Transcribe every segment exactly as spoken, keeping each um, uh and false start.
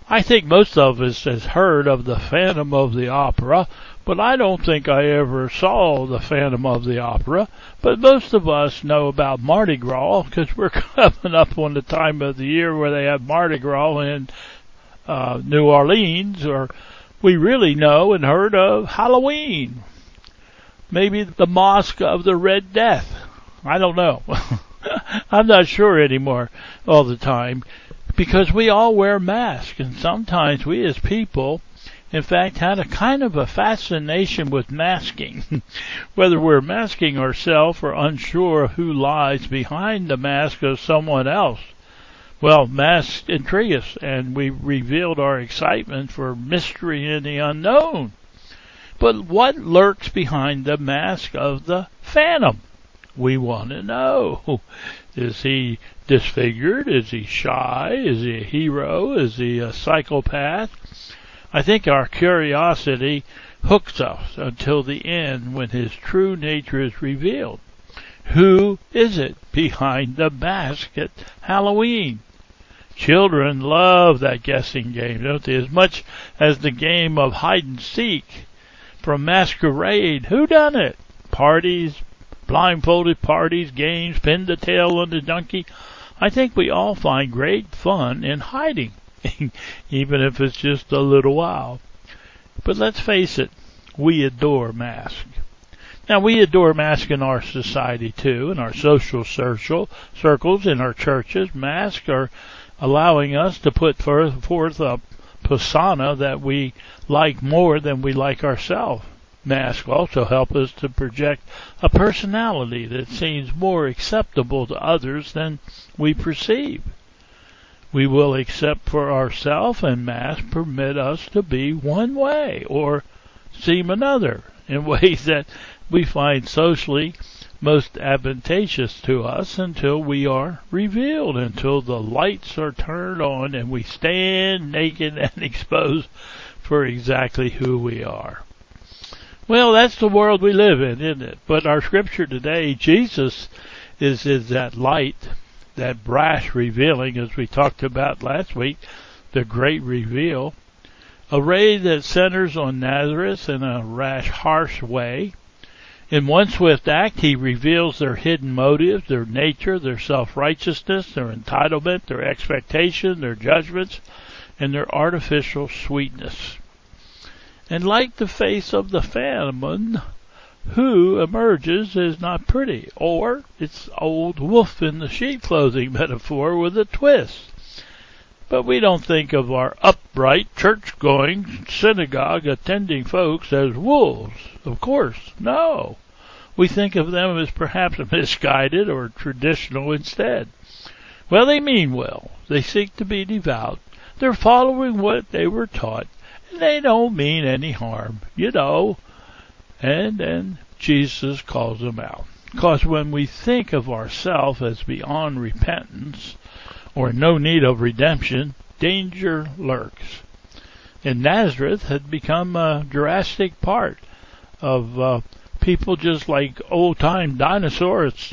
I think most of us has heard of the Phantom of the Opera, but I don't think I ever saw the Phantom of the Opera. But most of us know about Mardi Gras because we're coming up on the time of the year where they have Mardi Gras in uh, New Orleans, or we really know and heard of Halloween. Maybe the Mosque of the Red Death. I don't know. I'm not sure anymore all the time, because we all wear masks, and sometimes we as people, in fact, had a kind of a fascination with masking. Whether we're masking ourselves or unsure of who lies behind the mask of someone else. Well, masks intrigue us, and we revealed our excitement for mystery and the unknown. But what lurks behind the mask of the Phantom? We want to know. Is he disfigured? Is he shy? Is he a hero? Is he a psychopath? I think our curiosity hooks us until the end when his true nature is revealed. Who is it behind the mask at Halloween? Children love that guessing game, don't they? As much as the game of hide and seek. From Masquerade, who done it? Parties, blindfolded parties, games, pin the tail on the donkey. I think we all find great fun in hiding, even if it's just a little while. But let's face it, we adore masks. Now, we adore masks in our society, too, in our social circle, circles, in our churches. Masks are allowing us to put forth a persona that we like more than we like ourselves. Masks also help us to project a personality that seems more acceptable to others than we perceive. We will accept for ourselves, and masks permit us to be one way or seem another in ways that we find socially most advantageous to us until we are revealed, until the lights are turned on and we stand naked and exposed for exactly who we are. Well, that's the world we live in, isn't it? But our scripture today, Jesus is, is that light, that brash revealing, as we talked about last week, the great reveal. A ray that centers on Nazareth in a rash, harsh way. In one swift act, he reveals their hidden motives, their nature, their self-righteousness, their entitlement, their expectation, their judgments, and their artificial sweetness. And like the face of the Phantom, who emerges is not pretty, or it's old wolf in the sheep clothing metaphor with a twist. But we don't think of our upright, church-going, synagogue-attending folks as wolves. Of course, no. We think of them as perhaps misguided or traditional instead. Well, they mean well. They seek to be devout. They're following what they were taught. And they don't mean any harm, you know. And then Jesus calls them out. Because when we think of ourselves as beyond repentance, or no need of redemption, danger lurks. And Nazareth had become a drastic part of uh, people just like old-time dinosaurs.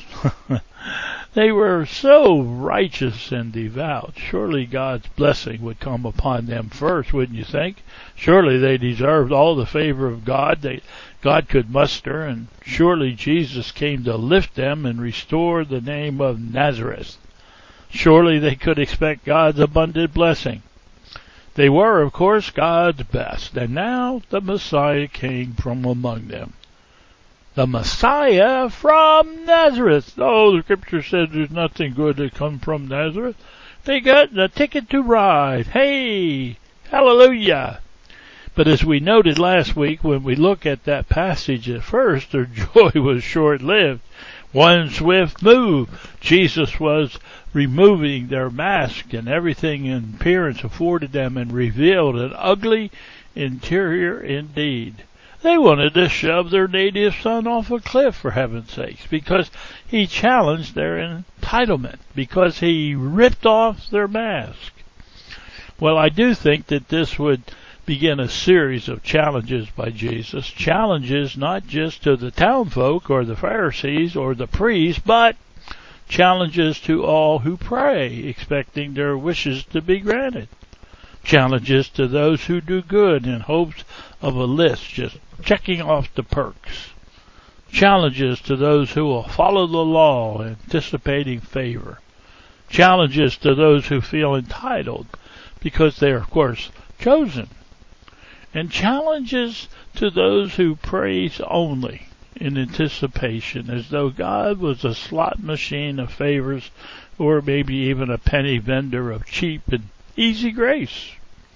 They were so righteous and devout. Surely God's blessing would come upon them first, wouldn't you think? Surely they deserved all the favor of God that God could muster, and surely Jesus came to lift them and restore the name of Nazareth. Surely they could expect God's abundant blessing. They were, of course, God's best, and now the Messiah came from among them. The Messiah from Nazareth. Oh, the scripture says there's nothing good that comes from Nazareth. They got the ticket to ride. Hey, hallelujah. But as we noted last week, when we look at that passage at first, their joy was short-lived. One swift move, Jesus was removing their mask, and everything in appearance afforded them and revealed an ugly interior indeed. They wanted to shove their native son off a cliff, for heaven's sakes, because he challenged their entitlement, because he ripped off their mask. Well, I do think that this would begin a series of challenges by Jesus, challenges not just to the townfolk or the Pharisees or the priests, but challenges to all who pray, expecting their wishes to be granted. Challenges to those who do good in hopes of a list, just checking off the perks. Challenges to those who will follow the law, anticipating favor. Challenges to those who feel entitled because they are, of course, chosen. And challenges to those who praise only in anticipation, as though God was a slot machine of favors, or maybe even a penny vendor of cheap and easy grace.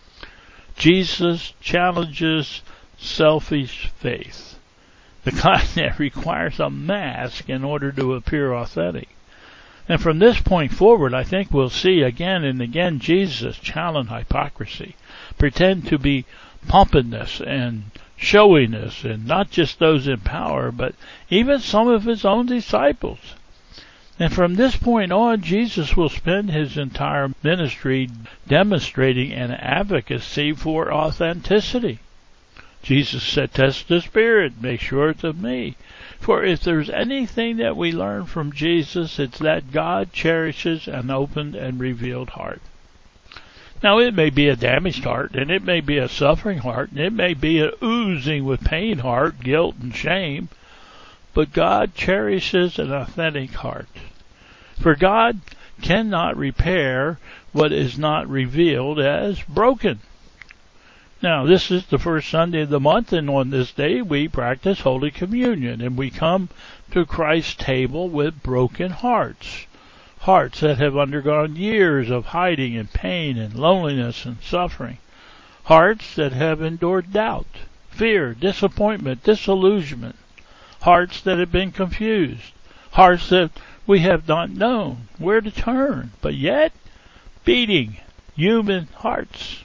Jesus challenges selfish faith, the kind that requires a mask in order to appear authentic. And from this point forward, I think we'll see again and again Jesus challenge hypocrisy, pretend to be pompous and showiness, and not just those in power, but even some of his own disciples. And from this point on, Jesus will spend his entire ministry demonstrating an advocacy for authenticity. Jesus said, "Test the Spirit, make sure it's of me." For if there's anything that we learn from Jesus, it's that God cherishes an open and revealed heart. Now, it may be a damaged heart, and it may be a suffering heart, and it may be an oozing with pain heart, guilt and shame, but God cherishes an authentic heart. For God cannot repair what is not revealed as broken. Now, this is the first Sunday of the month, and on this day we practice Holy Communion, and we come to Christ's table with broken hearts. Hearts that have undergone years of hiding and pain and loneliness and suffering. Hearts that have endured doubt, fear, disappointment, disillusionment. Hearts that have been confused. Hearts that we have not known where to turn, but yet beating human hearts.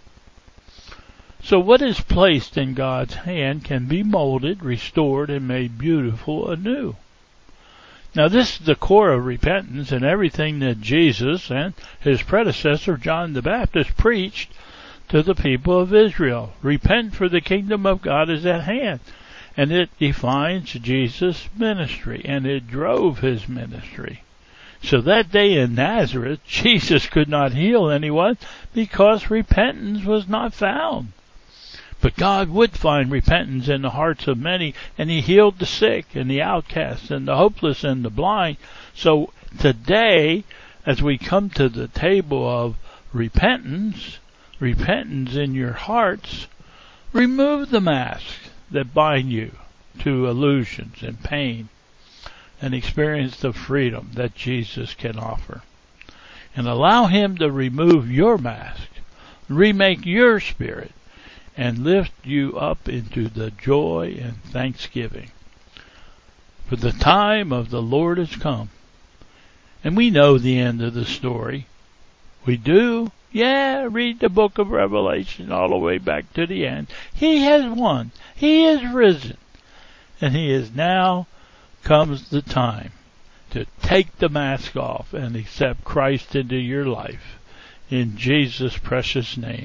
So what is placed in God's hand can be molded, restored, and made beautiful anew. Now, this is the core of repentance, and everything that Jesus and his predecessor John the Baptist preached to the people of Israel. Repent, for the kingdom of God is at hand. And it defines Jesus' ministry, and it drove his ministry. So that day in Nazareth, Jesus could not heal anyone because repentance was not found. But God would find repentance in the hearts of many, and he healed the sick and the outcast and the hopeless and the blind. So today, as we come to the table of repentance, repentance in your hearts, remove the masks that bind you to illusions and pain, and experience the freedom that Jesus can offer. And allow him to remove your mask, remake your spirit, and lift you up into the joy and thanksgiving. For the time of the Lord has come. And we know the end of the story. We do. Yeah, read the book of Revelation all the way back to the end. He has won. He is risen. And he is now comes the time to take the mask off and accept Christ into your life. In Jesus' precious name.